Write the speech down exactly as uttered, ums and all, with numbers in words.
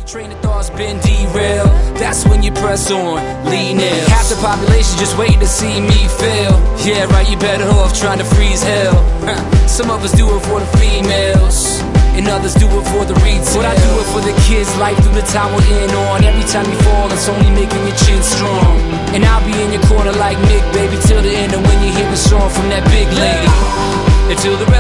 Train of thought's been derailed. That's when you press on, lean in. Half the population just waiting to see me fail. Yeah, right, you better off trying to freeze hell. Some of us do it for the females, and others do it for the retail. But I do it for the kids, life through the time we're in on. Every time you fall, it's only making your chin strong. And I'll be in your corner like Mick, baby, till the end. And when you hear the song from that big lady, until the